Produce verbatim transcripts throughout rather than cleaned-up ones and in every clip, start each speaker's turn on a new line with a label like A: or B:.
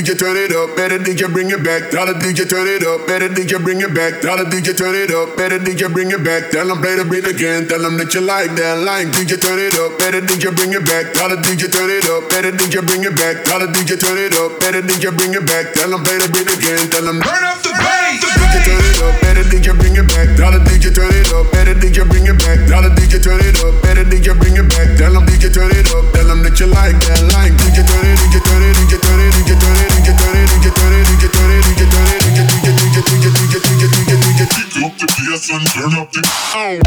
A: J turn it up, better D J bring it back. Tell the D J turn it up, better D J bring it back. Tell the D J turn it up, better D J bring it back. Tell them play the beat again, tell them that you like that line. D J turn it up, better D J bring it back. Tell the D J turn it up, better D J bring it back. Tell the D J turn it up, better D J bring it back. Tell them play the beat again, tell them
B: turn up the bass.
A: D J turn it up, better D J bring it back. Tell the D J turn it up, better D J bring it back. Tell the D J turn it up, better D J bring it back. Tell them D J turn it up, tell them that you like that line. D J turn it, D J turn it, D J turn it, D J turn it, D J turn it, D J turn it, D J turn it, D J turn it, D J turn it, D J D J D J D J D J D J D J D J.
B: Pick up the bass and turn up the oh.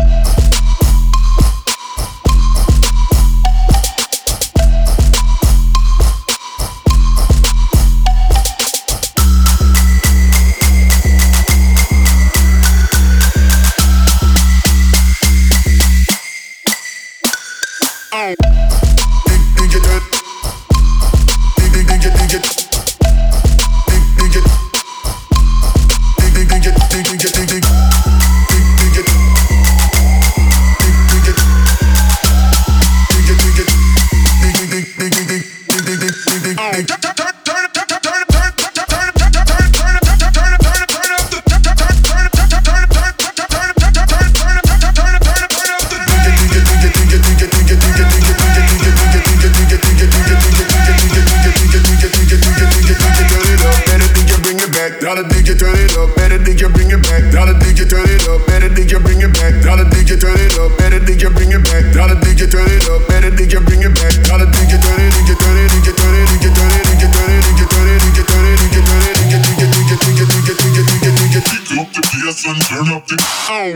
A: Tell the D J turn it up, better D J bring it back. Tell the D J turn it up, better D J bring it back. Tell the D J turn it up, better D J bring it back. Tell the D J turn it up, better D J bring it back. Tell the D J turn it, D J turn it, D J turn it, D J turn it, D J turn it, D J turn it, D J turn it, D J turn it, D J D J D J D J D J D J D J D J. Pick up the bass and turn up the oh.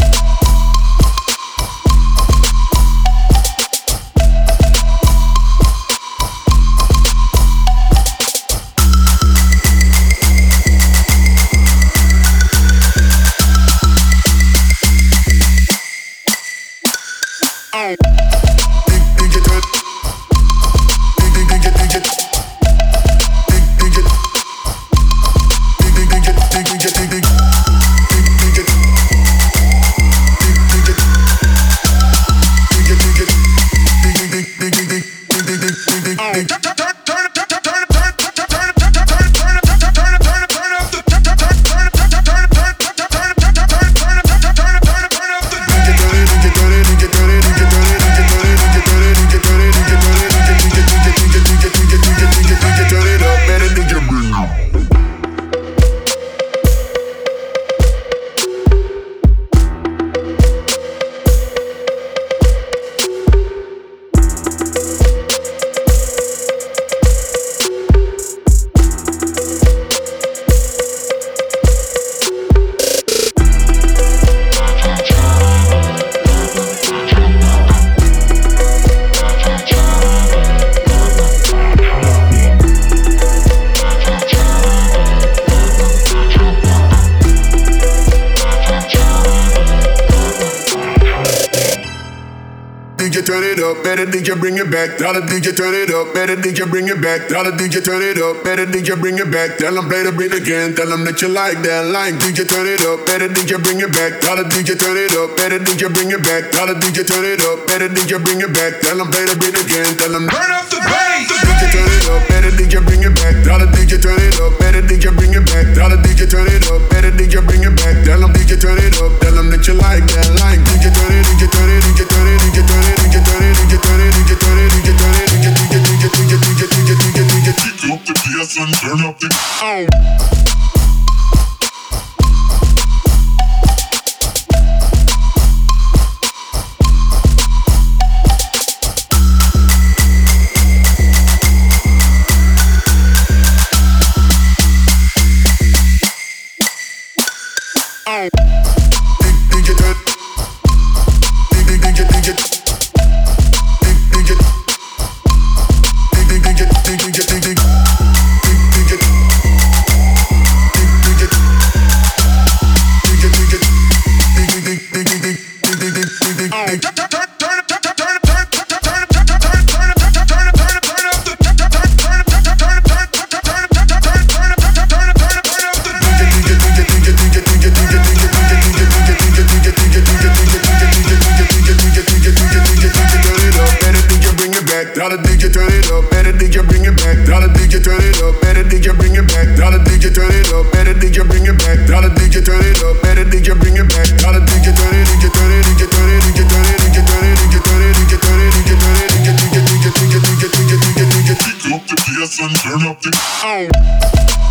A: D J turn it up, better D J bring it back. Tell the D J turn it up, better D J bring it back. Tell the D J turn it up, better D J bring it back. Tell them play the beat again, tell them that you like that line. D J turn it up, better D J bring it back. Tell the D J turn it up, better D J bring it back. Tell the D J turn it up, better D J bring it back. Tell them play the beat again, tell them
B: turn up the bass.
A: D J turn it up, better D J bring it back. Tell the D J turn it up, better D J bring it back. Tell the D J turn it up, better D J bring it back. Tell them D J turn it up, tell them that you like that line. D J turn it, D J turn it, D J turn it, D J turn it, D J turn it, D J turn it, D J turn it, D J turn it, D J D J D J D J D J D J D J D J.
B: Pick up the bass and turn up the oh. up the. Oh.